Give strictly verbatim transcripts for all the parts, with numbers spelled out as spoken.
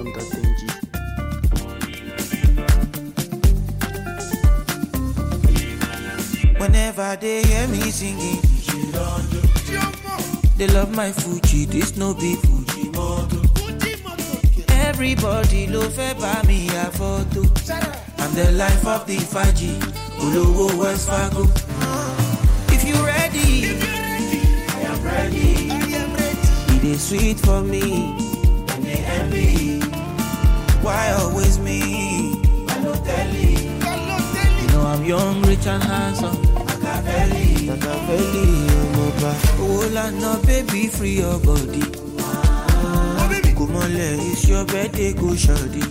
dot n g. Whenever they hear me singing, they love my Fuji, this no be Fuji moto. Everybody love by me a photo. I'm the life of the Faji, Olowo West Fargo. If you ready, I am ready. It is sweet for me, and they envy. Why always me? Balotelli. You know I'm young, rich and handsome. Machiavelli, Machiavelli, Omoba. Oh, no, baby, free your body. Come on, it's your birthday, go shawty.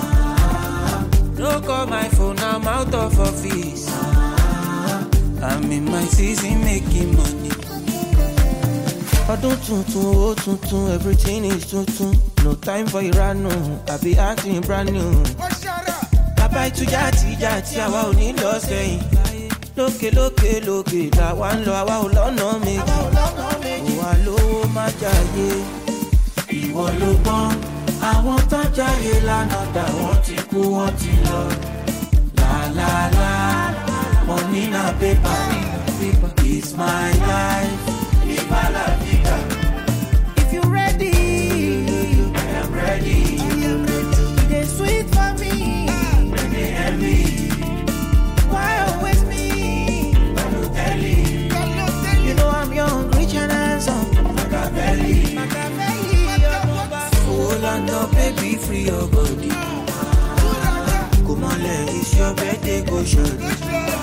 No call my phone, I'm out of office. I'm in my season making money. I don't tuntun, oh tuntun, everything is tuntun. No time for Iranu, I be acting brand new. Bye to jati jati, àwa ò ní lọ sẹ́yìn. Lókè lókè lókè, làwa ń lọ, àwa ò lọ́nà méjì. Òwà lówó má jayé, ìwọ ló gbọ́n. Àwọn tó jayé lánàá dà wọ́n ti kú wọ́n ti lọ. La la la, money na paper, it's my life. Viva la vida. If you ready, I am ready. It is sweet for me. When they envy, why always me? Balotelli. You know I'm young, rich and handsome. Machiavelli. Machiavelli. Hold on, no, baby, free your body. Come on, it's your birthday, go shawty.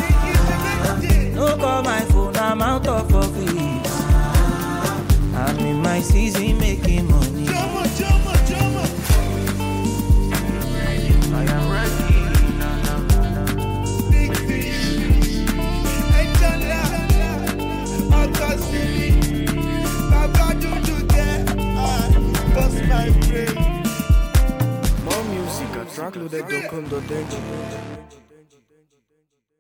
No call my phone, I'm out of office. I'm in my season making money. Jumma, jumma, jumma. I am ready. Na, na, na, na. Big fish. Ejala. Augustine. Baba do do get. Bust my brain. More music at track loaded dot com dot n g.